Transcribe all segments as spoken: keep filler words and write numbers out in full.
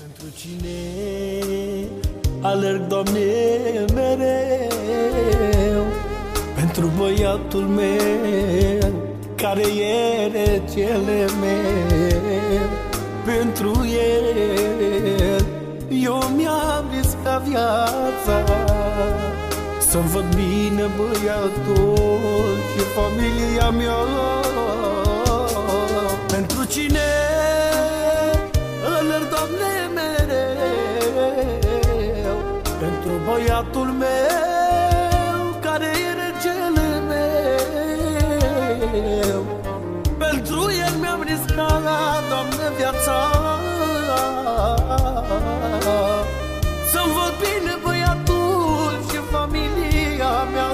Pentru cine alerg, Doamne, mereu? Pentru băiatul meu care e regele meu. Pentru el eu mi-am riscat viața, să-mi văd bine băiatul și familia mea. Pentru cine alerg, Doamne, mereu? Pentru băiatul meu care e regele meu. Pentru el mi-am riscat, Doamne, viața, să-mi văd bine băiatul și familia mea.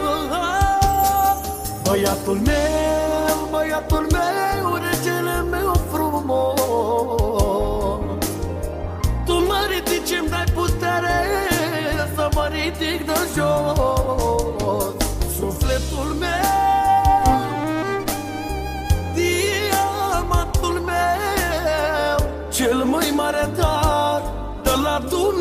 Băiatul meu, băiatul meu, regele meu frumos, tu mă ridici, îmi dai putere să mă ridic de jos. Sufletul meu, diamantul meu, cel mai mare dar de la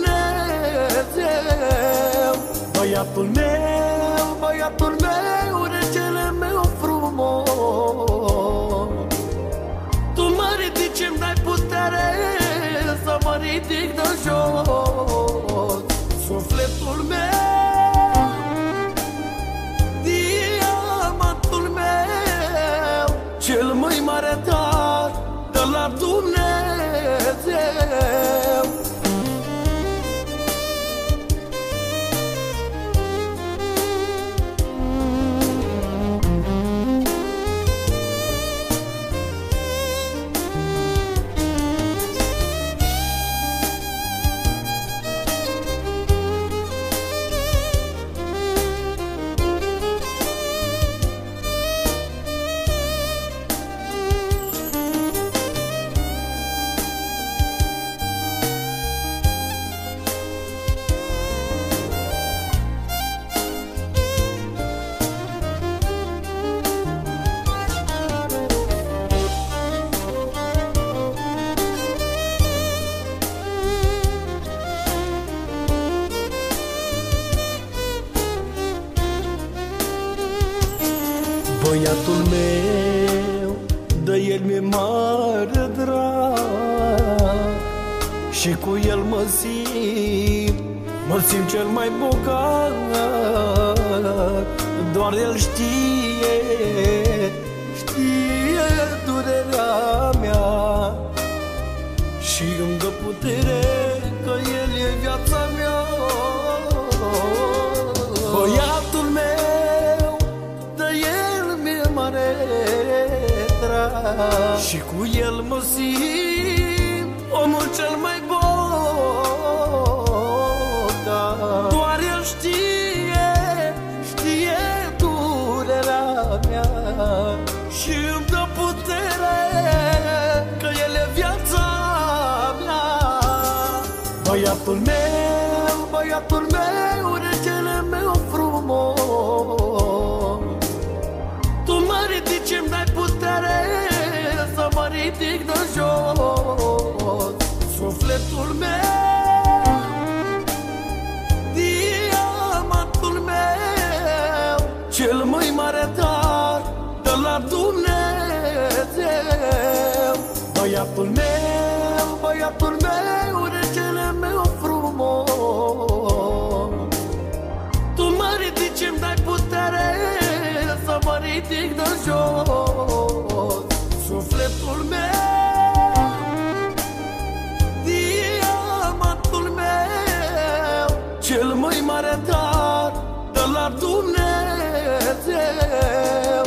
Dumnezeu. Băiatul meu, băiatul meu, regele meu frumos, tu mă ridici, îmi dai putere să mă ridic de jos. Sufletul meu, diamantul meu, cel mai mare dar de la Dumnezeu. Băiatul meu, de el mi-e mare drag și cu el mă simt, mă simt cel mai bogat. Doar el știe, știe durerea mea și îmi dă putere că el e viața mea. Băiatul meu, de el mi-e mare drag și cu el mă simt omul cel mai bogat. Doar el știe, știe durerea mea și îmi dă putere că el e viața mea. Băiatul meu, băiatul meu, regele meu frumos, tu mă ridici, îmi dai putere să mă ridic de jos. Sufletul meu, diamantul meu, cel mai mare dar de la Dumnezeu. Băiatul meu, băiatul meu, regele meu frumos, tu mă ridici, îmi dai putere să mă ridic de jos. Sufletul meu, diamantul meu, cel mai mare dar de la Dumnezeu.